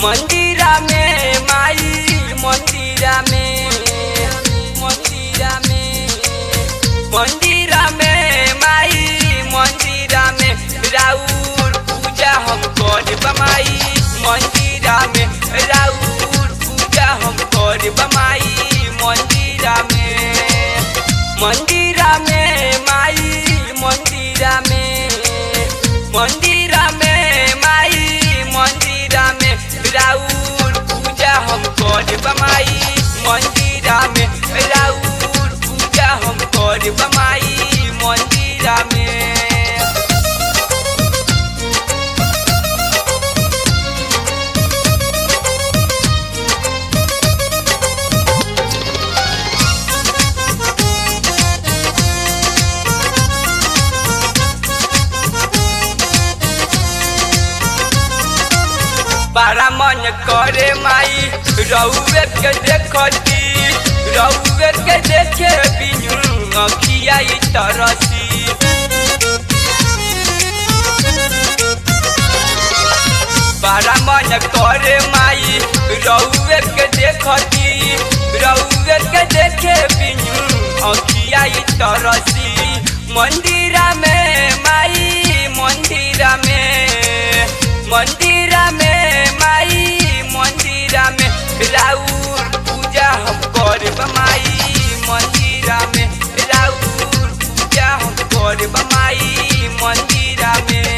मंदिरा में माई मंदिरा में माई मंदिरा में राउर पूजा हम करब माई मंदिरा में राउर पूजा हम करब माई मंदिरा में माई मंदिरा में माई मंदिरा में राउर पूजा हम करब माई मंदिरा में राउर पूजा हम करब माई मंदिरा में। बड़ा मन करे माई रउए के देखती रउए के देखे बिनु अखिया तरसी बड़ा मन करे माई रउए के देखती रउए के देखे बिनु अखिया तरसी मंदिरा में माई मंदिरा में माई मंदिरा में राउर पूजा हम करब माई मंदिरा में राउर पूजा हम करब माई मंदिरा में।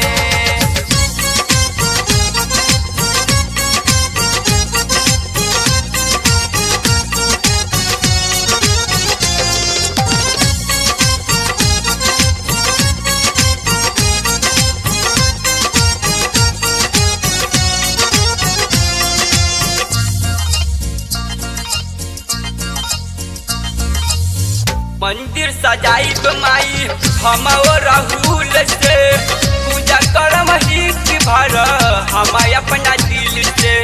मंदिर सजाइब माई हम राहुल से पूजा करम हित भर हम अपना दिल से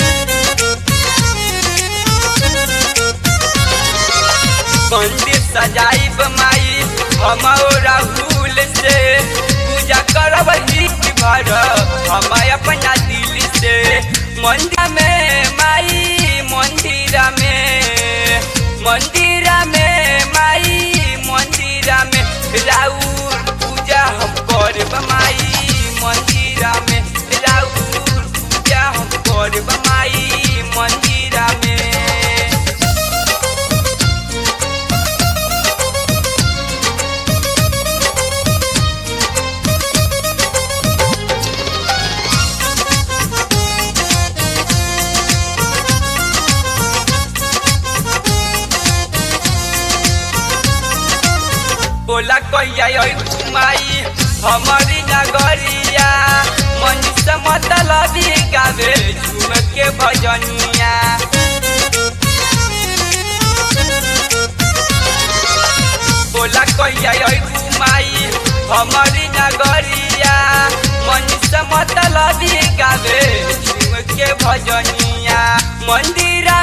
मंदिर सजाइब माई हम राहुल से पूजा करम हित भर हम अपना दिल से मंदिर में माई मंदिरा में माई मंदिरा में राउर पूजा हम करब माई मंदिरा में राउर पूजा हम करब माई मंदिरा में। बोला कहिया माई हमारी नगरिया मनीष मतलबी गावे झूम के भजनिया बोला कहिया माई हमारी नगरिया मनीष मतलबी गावे झूम के भजनिया मंदिरा